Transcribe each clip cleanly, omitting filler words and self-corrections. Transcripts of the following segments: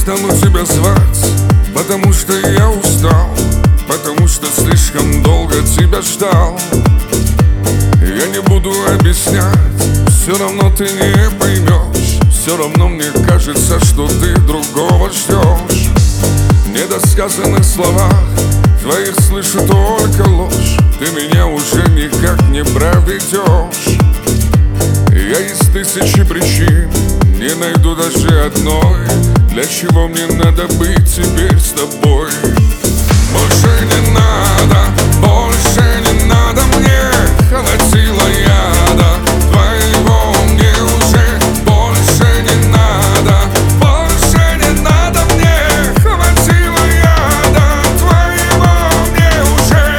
стану тебя звать, потому что я устал, потому что слишком долго тебя ждал. Я не буду объяснять, все равно ты не поймешь. Все равно мне кажется, что ты другого ждешь. В недосказанных словах твоих слышу только ложь. Ты меня уже никак не проведешь. Я из тысячи причин не найду даже одной, для чего мне надо быть теперь с тобой. Больше не надо, больше не надо мне. Хватило яда твоего мне уже. Больше не надо, больше не надо мне. Хватило яда твоего мне уже.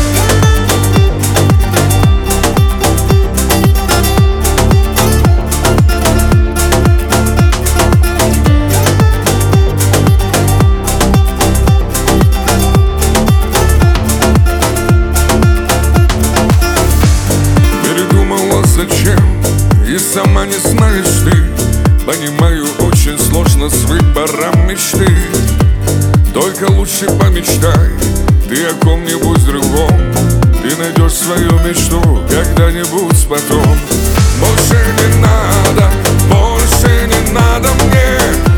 Зачем? И сама не знаешь ты. Понимаю, очень сложно с выбором мечты. Только лучше помечтай ты о ком-нибудь другом. Ты найдешь свою мечту когда-нибудь потом. Больше не надо, больше не надо мне.